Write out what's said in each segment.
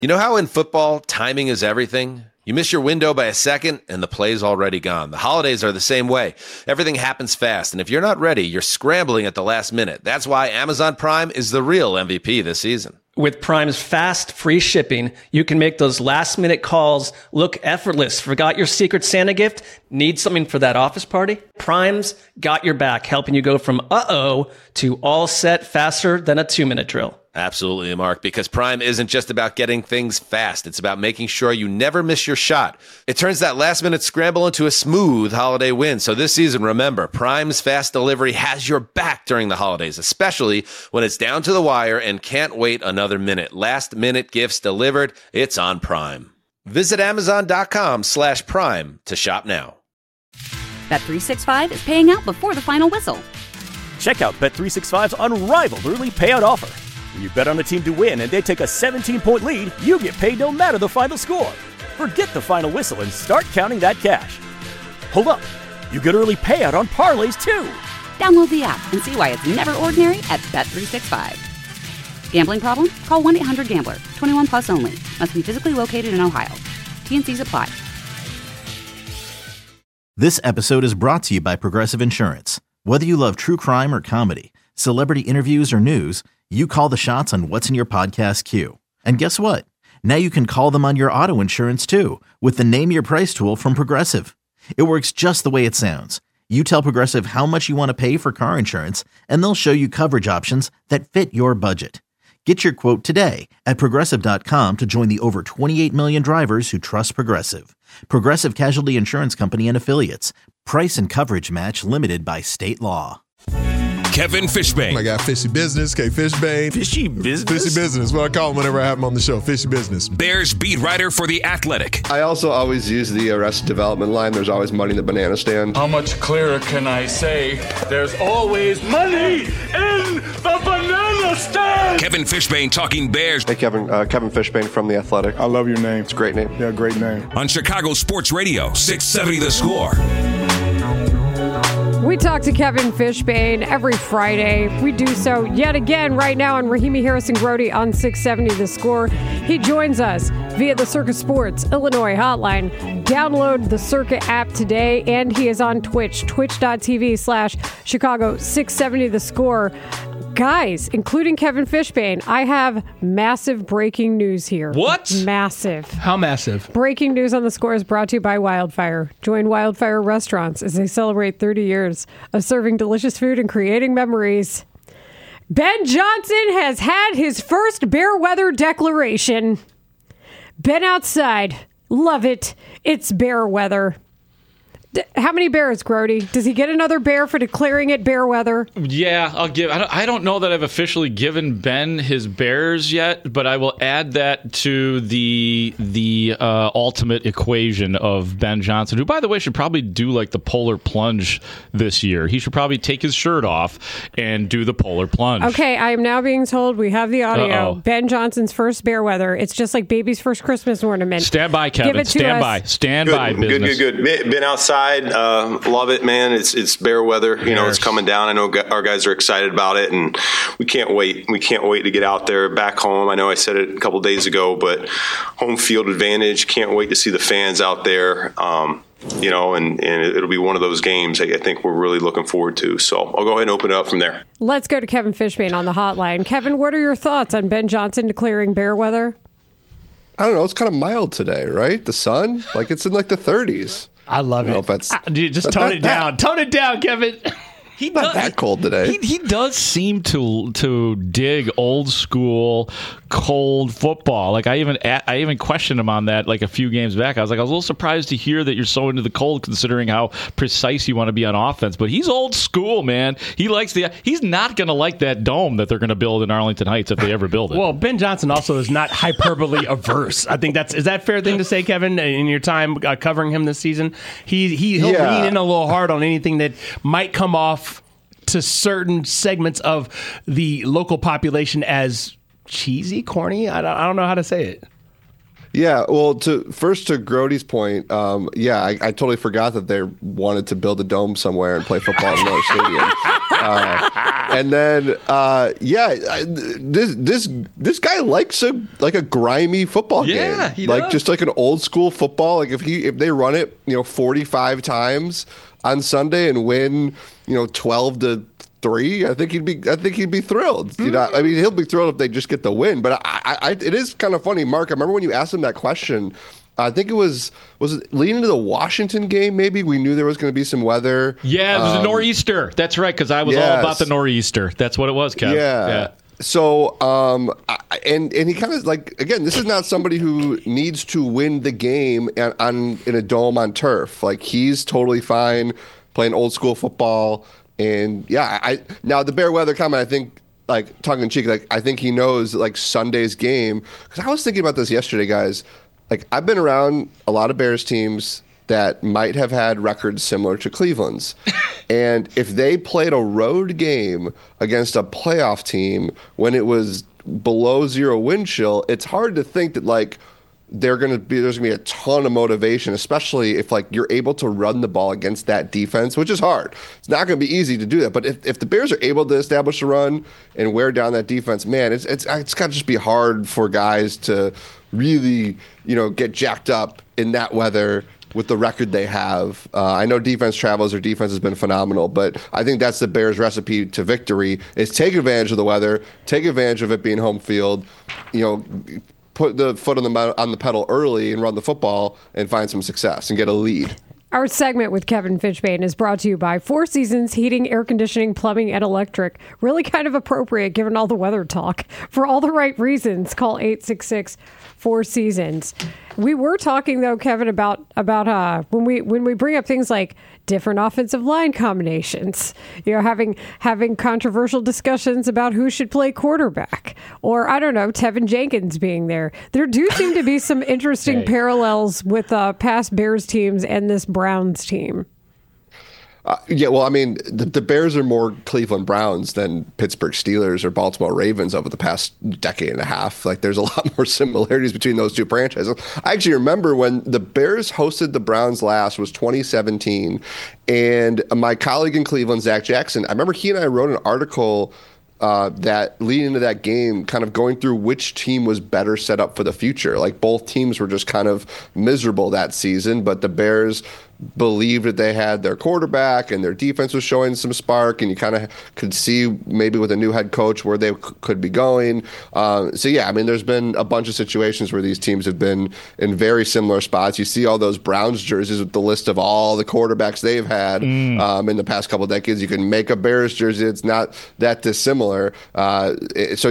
You know how in football, timing is everything? You miss your window by a second, and the play's already gone. The holidays are the same way. Everything happens fast, and if you're not ready, you're scrambling at the last minute. That's why Amazon Prime is the real MVP this season. With Prime's fast, free shipping, you can make those last-minute calls look effortless. Forgot your Secret Santa gift? Need something for that office party? Prime's got your back, helping you go from uh-oh to all set faster than a 2-minute drill. Absolutely, Mark, because Prime isn't just about getting things fast. It's about making sure you never miss your shot. It turns that last-minute scramble into a smooth holiday win. So this season, remember, Prime's fast delivery has your back during the holidays, especially when it's down to the wire and can't wait another minute. Last-minute gifts delivered. It's on Prime. Visit Amazon.com/Prime to shop now. Bet365 is paying out before the final whistle. Check out Bet365's unrivaled early payout offer. When you bet on a team to win and they take a 17-point lead, you get paid no matter the final score. Forget the final whistle and start counting that cash. Hold up. You get early payout on parlays, too. Download the app and see why it's never ordinary at Bet365. Gambling problem? Call 1-800-GAMBLER. 21 plus only. Must be physically located in Ohio. T&Cs apply. This episode is brought to you by Progressive Insurance. Whether you love true crime or comedy, celebrity interviews or news, you call the shots on what's in your podcast queue. And guess what? Now you can call them on your auto insurance too with the Name Your Price tool from Progressive. It works just the way it sounds. You tell Progressive how much you want to pay for car insurance, and they'll show you coverage options that fit your budget. Get your quote today at Progressive.com to join the over 28 million drivers who trust Progressive. Progressive Casualty Insurance Company and Affiliates. Price and coverage match limited by state law. Kevin Fishbain. I got Fishy Business, K. Fishbain. Fishy Business? Fishy Business, what I call him whenever I have him on the show, Fishy Business. Bears beat writer for The Athletic. I also always use the Arrested Development line. There's always money in the banana stand. How much clearer can I say? There's always money in the banana stand! Kevin Fishbain talking Bears. Hey, Kevin Fishbain from The Athletic. I love your name. It's a great name. Yeah, great name. On Chicago Sports Radio, 670 The Score. We talk to Kevin Fishbain every Friday. We do so yet again right now on Rahimi Harrison Grody on 670 The Score. He joins us via the Circa Sports Illinois hotline. Download the Circa app today, and he is on Twitch, twitch.tv/Chicago 670 The Score. Guys, including Kevin Fishbain, I have massive breaking news here. What? Massive. How massive? Breaking news on The Score is brought to you by Wildfire. Join Wildfire Restaurants as they celebrate 30 years of serving delicious food and creating memories. Ben Johnson has had his first bear weather declaration. Been outside. Love it. It's bear weather. How many bears, Grody? Does he get another bear for declaring it bear weather? Yeah, I'll give. I don't know that I've officially given Ben his bears yet, but I will add that to the ultimate equation of Ben Johnson, who, by the way, should probably do like the polar plunge this year. He should probably take his shirt off and do the polar plunge. Okay, I am now being told we have the audio. Uh-oh. Ben Johnson's first bear weather. It's just like baby's first Christmas ornament. Stand by, Kevin. Give it to Stand us. by. Stand by. Business. Good. Been outside. Love it, man. It's bear weather. You know, it's coming down. I know our guys are excited about it, and we can't wait. We can't wait to get out there back home. I know I said it a couple days ago, but home field advantage. Can't wait to see the fans out there. You know, and it'll be one of those games I think we're really looking forward to. So I'll go ahead and open it up from there. Let's go to Kevin Fishbain on the hotline. Kevin, what are your thoughts on Ben Johnson declaring bear weather? I don't know. It's kind of mild today, right? The sun, like it's in like the 30s. I love it. Dude, just tone it down. Tone it down, Kevin. He's not that cold today. He does seem to dig old school cold football. Like I even questioned him on that like a few games back. I was a little surprised to hear that you're so into the cold, considering how precise you want to be on offense. But he's old school, man. He's not going to like that dome that they're going to build in Arlington Heights if they ever build it. Well, Ben Johnson also is not hyperbole averse. I think is that a fair thing to say, Kevin? In your time covering him this season, he'll lean in a little hard on anything that might come off to certain segments of the local population as cheesy, corny. I don't know how to say it. Yeah, well, to Grody's point, I totally forgot that they wanted to build a dome somewhere and play football in another stadium. And then, this guy likes a grimy football game. He like does. just like an old school football. Like if they run it, 45 times on Sunday and win, 12-3, I think he'd be thrilled. I mean, he'll be thrilled if they just get the win. But it is kind of funny, Mark. I remember when you asked him that question. I think was it leading into the Washington game? Maybe we knew there was going to be some weather. Yeah, it was a nor'easter. That's right, because I was all about the nor'easter. That's what it was, Kev. Yeah. So, and he kind of again, this is not somebody who needs to win the game in a dome on turf. Like he's totally fine playing old school football. And now the Bear weather comment, I think, tongue in cheek, I think he knows Sunday's game. Because I was thinking about this yesterday, guys. I've been around a lot of Bears teams that might have had records similar to Cleveland's. And if they played a road game against a playoff team when it was below 0 wind chill, it's hard to think that there's going to be a ton of motivation, especially if you're able to run the ball against that defense, which is hard. It's not going to be easy to do that. But if the Bears are able to establish a run and wear down that defense, man, it's got to just be hard for guys to really, get jacked up in that weather with the record they have. I know defense travels, their defense has been phenomenal, but I think that's the Bears' recipe to victory is take advantage of the weather, take advantage of it being home field, put the foot on the pedal early and run the football and find some success and get a lead. Our segment with Kevin Fishbane is brought to you by Four Seasons Heating, Air Conditioning, Plumbing, and Electric. Really kind of appropriate given all the weather talk. For all the right reasons, call 866-4Seasons. We were talking, though, Kevin, about when we bring up things like different offensive line combinations, having controversial discussions about who should play quarterback, or I don't know, Tevin Jenkins being there. There do seem to be some interesting parallels with past Bears teams and this Browns team. Well, I mean, the Bears are more Cleveland Browns than Pittsburgh Steelers or Baltimore Ravens over the past decade and a half. There's a lot more similarities between those two franchises. I actually remember when the Bears hosted the Browns last was 2017, and my colleague in Cleveland, Zach Jackson, I remember he and I wrote an article that leading into that game, kind of going through which team was better set up for the future. Both teams were just kind of miserable that season, but the Bears believed that they had their quarterback and their defense was showing some spark, and you kind of could see maybe with a new head coach where they could be going. There's been a bunch of situations where these teams have been in very similar spots. You see all those Browns jerseys with the list of all the quarterbacks they've had in the past couple of decades. You can make a Bears jersey. It's not that dissimilar. But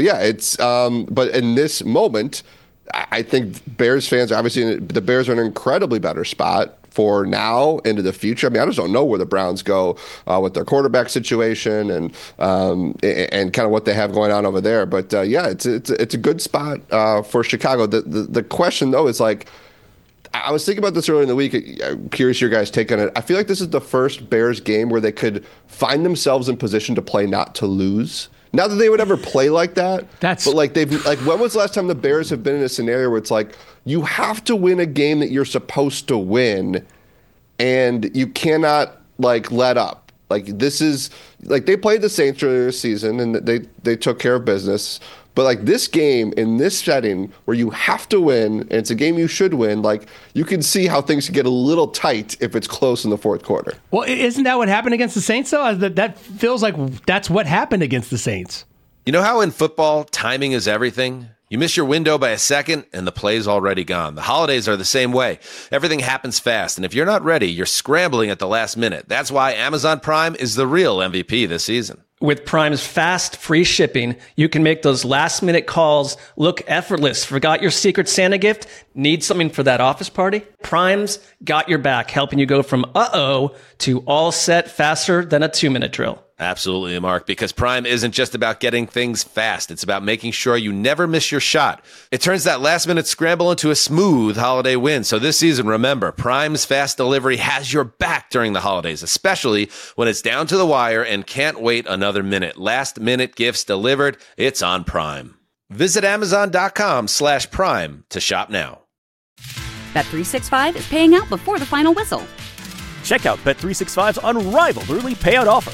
in this moment, I think Bears fans, obviously the Bears are in an incredibly better spot for now into the future. I mean, I just don't know where the Browns go with their quarterback situation and kind of what they have going on over there. But it's a good spot for Chicago. The question though is I was thinking about this earlier in the week. I'm curious your guys' take on it. I feel like this is the first Bears game where they could find themselves in position to play not to lose. Not that they would ever play like that, but when was the last time the Bears have been in a scenario where it's you have to win a game that you're supposed to win, and you cannot let up. This is they played the Saints earlier this season and they took care of business. But this game in this setting where you have to win, and it's a game you should win, you can see how things can get a little tight if it's close in the fourth quarter. Well, isn't that what happened against the Saints, though? That feels like that's what happened against the Saints. You know how in football, timing is everything? You miss your window by a second, and the play's already gone. The holidays are the same way. Everything happens fast, and if you're not ready, you're scrambling at the last minute. That's why Amazon Prime is the real MVP this season. With Prime's fast, free shipping, you can make those last-minute calls look effortless. Forgot your Secret Santa gift? Need something for that office party? Prime's got your back, helping you go from uh-oh to all set faster than a 2-minute drill. Absolutely, Mark, because Prime isn't just about getting things fast. It's about making sure you never miss your shot. It turns that last-minute scramble into a smooth holiday win. So this season, remember, Prime's fast delivery has your back during the holidays, especially when it's down to the wire and can't wait another minute. Last-minute gifts delivered. It's on Prime. Visit Amazon.com/Prime to shop now. Bet365 is paying out before the final whistle. Check out Bet365's unrivaled early payout offer.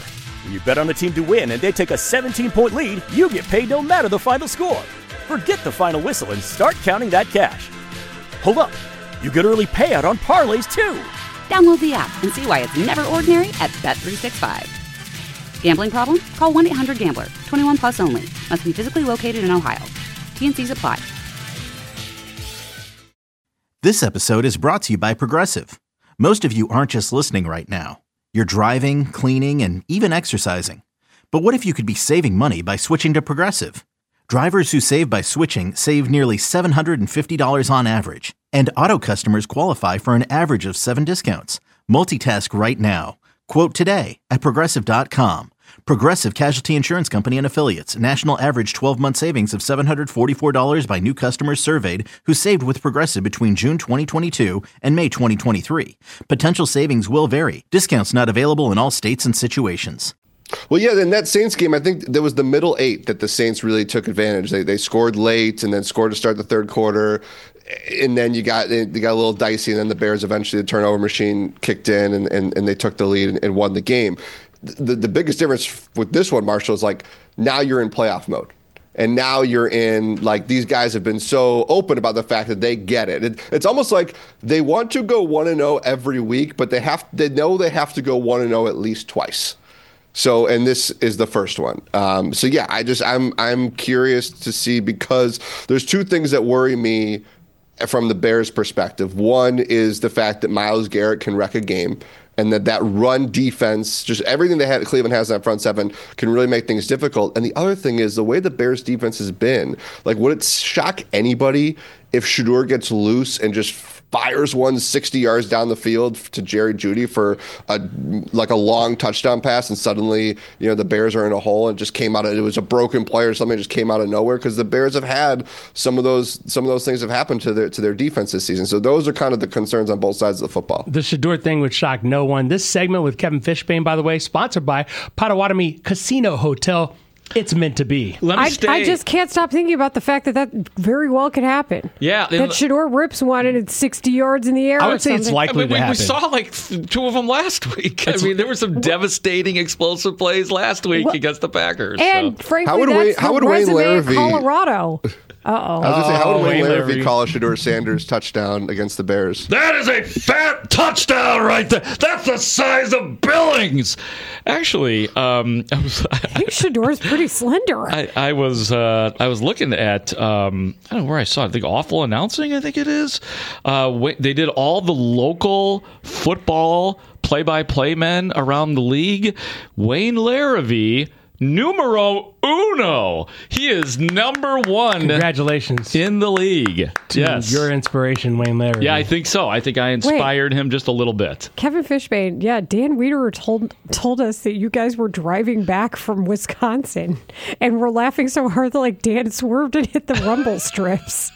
When you bet on a team to win and they take a 17-point lead, you get paid no matter the final score. Forget the final whistle and start counting that cash. Hold up. You get early payout on parlays, too. Download the app and see why it's never ordinary at Bet365. Gambling problem? Call 1-800-GAMBLER. 21 plus only. Must be physically located in Ohio. T&Cs apply. This episode is brought to you by Progressive. Most of you aren't just listening right now. You're driving, cleaning, and even exercising. But what if you could be saving money by switching to Progressive? Drivers who save by switching save nearly $750 on average. And auto customers qualify for an average of 7 discounts. Multitask right now. Quote today at Progressive.com. Progressive Casualty Insurance Company and Affiliates. National average 12-month savings of $744 by new customers surveyed who saved with Progressive between June 2022 and May 2023. Potential savings will vary. Discounts not available in all states and situations. Well, yeah, in that Saints game, I think there was the middle 8 that the Saints really took advantage. They scored late and then scored to start the third quarter. And then they got a little dicey, and then the Bears eventually, the turnover machine kicked in, and they took the lead and won the game. The biggest difference with this one, Marshall, is like now you're in playoff mode. And now you're in, like, these guys have been so open about the fact that they get it. It's almost like they want to go 1-0 every week, but they know they have to go 1-0 at least twice. So, and this is the first one. So yeah, I'm curious to see, because there's two things that worry me from the Bears' perspective. One is the fact that Myles Garrett can wreck a game, and that run defense, just everything Cleveland has in that front seven, can really make things difficult. And the other thing is the way the Bears' defense has been. Like, would it shock anybody if Shedeur gets loose and just fires one 60 yards down the field to Jerry Jeudy for a long touchdown pass, and suddenly, the Bears are in a hole, and just came out of, it was a broken play or something, just came out of nowhere? Because the Bears have had some of those things have happened to their defense this season. So those are kind of the concerns on both sides of the football. The Shedeur thing would shock no one. This segment with Kevin Fishbane, by the way, sponsored by Potawatomi Casino Hotel. It's meant to be. I just can't stop thinking about the fact that very well could happen. Yeah. That Shedeur rips one and it's 60 yards in the air. I would say it's likely to happen. We saw like 2 of them last week. There were some devastating explosive plays last week against the Packers. And frankly, how would Wayne Larrivee, Colorado. I was going to say, how would Wayne Larrivee call a Shedeur Sanders touchdown against the Bears? That is a fat touchdown right there. That's the size of Billings. Actually, I think Shedeur's pretty slender. I was looking at I don't know where I saw it. I think Awful Announcing, I think it is. They did all the local football play-by-play men around the league. Wayne Larrivee, numero uno. He is number 1. Congratulations in the league. Yes, your inspiration, Wayne Larrivee. Yeah, I think so. I think I inspired him just a little bit. Kevin Fishbane, Dan Wiederer told us that you guys were driving back from Wisconsin, and we're laughing so hard that like Dan swerved and hit the rumble strips.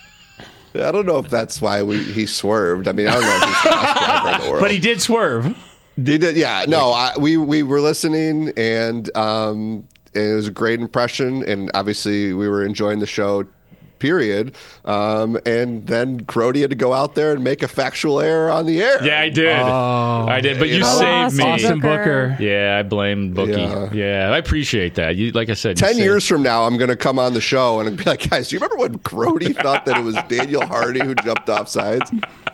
I don't know if that's why he swerved. I mean, I don't know if he's the best driver in the world, but he did swerve. He did, yeah. No, we were listening, and it was a great impression, and obviously we were enjoying the show, period. And then Crody had to go out there and make a factual error on the air. Yeah, I did. But you saved me. Austin Booker. Yeah, I blame Bookie. Yeah, I appreciate that. Like I said, 10 years from now, I'm going to come on the show and be like, guys, do you remember when Crody thought that it was Daniel Hardy who jumped off sides?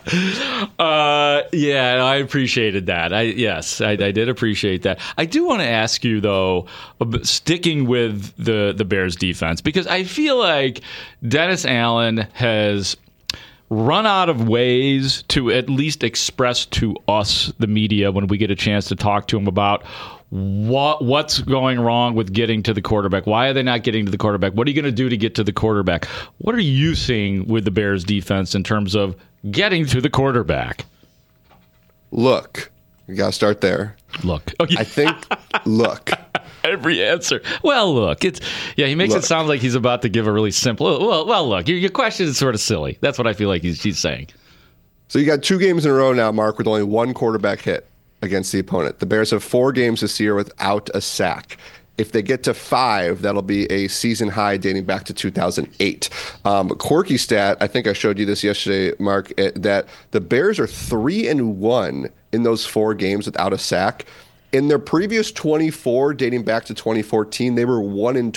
Yeah, I appreciated that. I did appreciate that. I do want to ask you, though, sticking with the Bears defense, because I feel like Dennis Allen has run out of ways to at least express to us, the media, when we get a chance to talk to him about what's going wrong with getting to the quarterback. Why are they not getting to the quarterback? What are you going to do to get to the quarterback? What are you seeing with the Bears defense in terms of getting to the quarterback? Look, you got to start there. Look. Okay. I think, look. Every answer. Well, look. He makes it sound like he's about to give a really simple, well, look, your question is sort of silly. That's what I feel like he's saying. So you got 2 games in a row now, Mark, with only 1 quarterback hit against the opponent. The Bears have 4 games this year without a sack. If they get to 5, that'll be a season high dating back to 2008. Quirky stat, I think I showed you this yesterday, Mark, that the Bears are 3-1 in those 4 games without a sack. In their previous 24, dating back to 2014, they were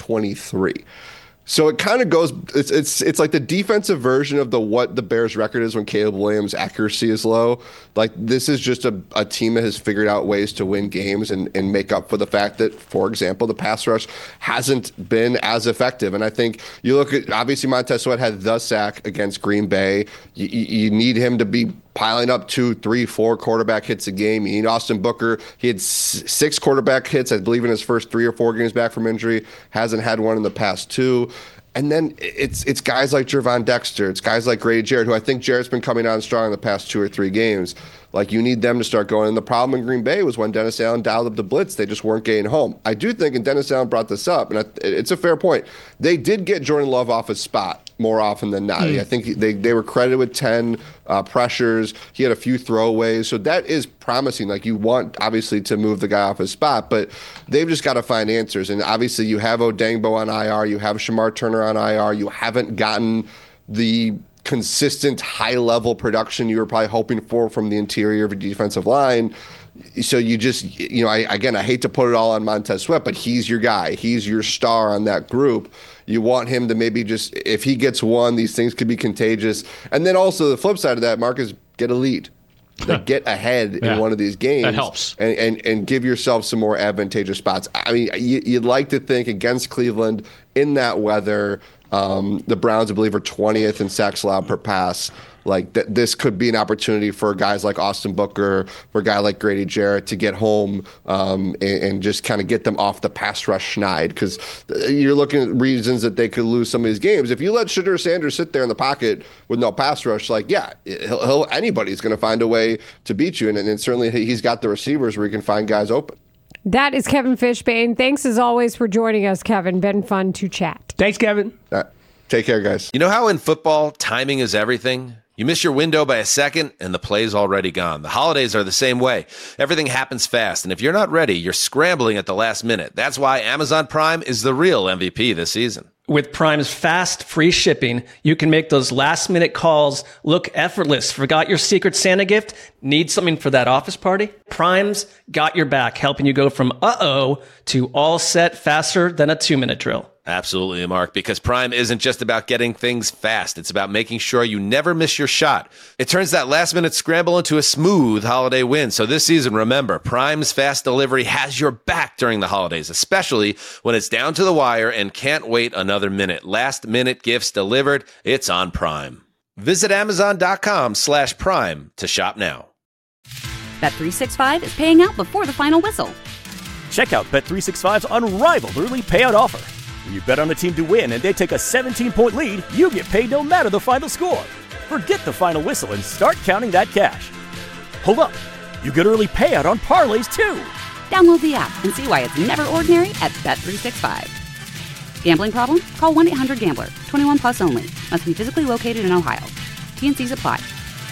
1-23. So it kind of goes. It's like the defensive version of what the Bears' record is when Caleb Williams' accuracy is low. Like, this is just a team that has figured out ways to win games and make up for the fact that, for example, the pass rush hasn't been as effective. And I think you look at, obviously, Montez Sweat had the sack against Green Bay. You need him to be piling up 2, 3, 4 quarterback hits a game. You need Austin Booker. He had 6 quarterback hits, I believe, in his first 3 or 4 games back from injury. Hasn't had one in the past 2. And then it's guys like Gervon Dexter. It's guys like Grady Jarrett, who I think Jarrett's been coming on strong in the past 2 or 3 games. Like, you need them to start going. And the problem in Green Bay was when Dennis Allen dialed up the blitz, they just weren't getting home. I do think, and Dennis Allen brought this up, and it's a fair point, they did get Jordan Love off his spot more often than not. I think they were credited with 10 pressures. He had a few throwaways. So that is promising. Like, you want, obviously, to move the guy off his spot, but they've just got to find answers. And obviously, you have Odangbo on IR. You have Shamar Turner on IR. You haven't gotten the consistent high-level production you were probably hoping for from the interior of a defensive line. So you just, I hate to put it all on Montez Sweat, but he's your guy. He's your star on that group. You want him to maybe just, if he gets one, these things could be contagious. And then also the flip side of that, Mark, is get a lead. Like, get ahead in one of these games. That helps. And give yourself some more advantageous spots. I mean, you'd like to think against Cleveland in that weather, the Browns, I believe, are 20th in sacks allowed per pass. Like, this could be an opportunity for guys like Austin Booker, for a guy like Grady Jarrett to get home and just kind of get them off the pass rush schneid. Because you're looking at reasons that they could lose some of these games. If you let Shedeur Sanders sit there in the pocket with no pass rush, like, yeah, anybody's going to find a way to beat you. And certainly he's got the receivers where he can find guys open. That is Kevin Fishbain. Thanks, as always, for joining us, Kevin. Been fun to chat. Thanks, Kevin. Take care, guys. You know how in football, timing is everything? You miss your window by a second, and the play's already gone. The holidays are the same way. Everything happens fast, and if you're not ready, you're scrambling at the last minute. That's why Amazon Prime is the real MVP this season. With Prime's fast, free shipping, you can make those last-minute calls look effortless. Forgot your Secret Santa gift? Need something for that office party? Prime's got your back, helping you go from uh-oh to all set faster than a 2-minute drill. Absolutely, Mark, because Prime isn't just about getting things fast. It's about making sure you never miss your shot. It turns that last-minute scramble into a smooth holiday win. So this season, remember, Prime's fast delivery has your back during the holidays, especially when it's down to the wire and can't wait another minute. Last-minute gifts delivered, it's on Prime. Visit Amazon.com/Prime to shop now. Bet365 is paying out before the final whistle. Check out Bet365's unrivaled early payout offer. When you bet on a team to win and they take a 17-point lead, you get paid no matter the final score. Forget the final whistle and start counting that cash. Hold up. You get early payout on parlays, too. Download the app and see why it's never ordinary at Bet365. Gambling problem? Call 1-800-GAMBLER. 21 plus only. Must be physically located in Ohio. T&Cs apply.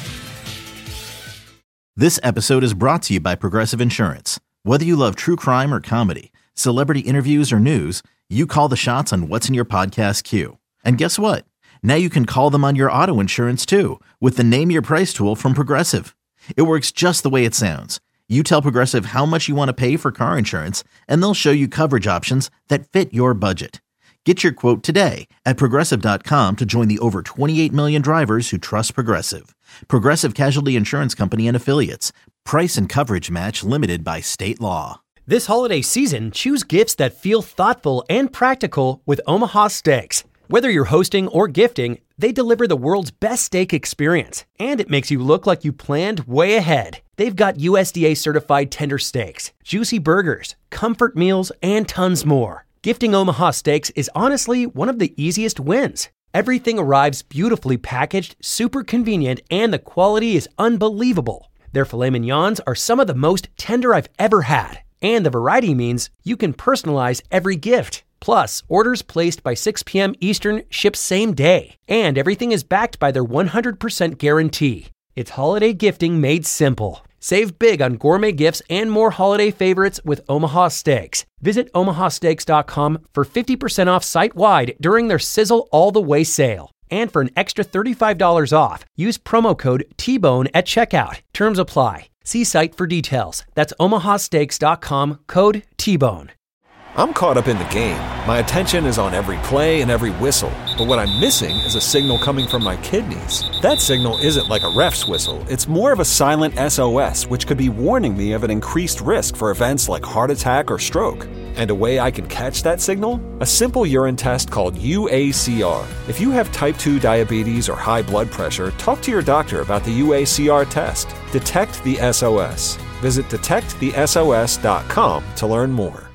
This episode is brought to you by Progressive Insurance. Whether you love true crime or comedy, celebrity interviews or news, you call the shots on what's in your podcast queue. And guess what? Now you can call them on your auto insurance too with the Name Your Price tool from Progressive. It works just the way it sounds. You tell Progressive how much you want to pay for car insurance, and they'll show you coverage options that fit your budget. Get your quote today at Progressive.com to join the over 28 million drivers who trust Progressive. Progressive Casualty Insurance Company and Affiliates. Price and coverage match limited by state law. This holiday season, choose gifts that feel thoughtful and practical with Omaha Steaks. Whether you're hosting or gifting, they deliver the world's best steak experience, and it makes you look like you planned way ahead. They've got USDA certified tender steaks, juicy burgers, comfort meals, and tons more. Gifting Omaha Steaks is honestly one of the easiest wins. Everything arrives beautifully packaged, super convenient, and the quality is unbelievable. Their filet mignons are some of the most tender I've ever had. And the variety means you can personalize every gift. Plus, orders placed by 6 p.m. Eastern ship same day. And everything is backed by their 100% guarantee. It's holiday gifting made simple. Save big on gourmet gifts and more holiday favorites with Omaha Steaks. Visit omahasteaks.com for 50% off site-wide during their Sizzle All the Way sale. And for an extra $35 off, use promo code TBONE at checkout. Terms apply. See site for details. That's omahasteaks.com, code T-BONE. I'm caught up in the game. My attention is on every play and every whistle. But what I'm missing is a signal coming from my kidneys. That signal isn't like a ref's whistle. It's more of a silent SOS, which could be warning me of an increased risk for events like heart attack or stroke. And a way I can catch that signal? A simple urine test called UACR. If you have type 2 diabetes or high blood pressure, talk to your doctor about the UACR test. Detect the SOS. Visit detectthesos.com to learn more.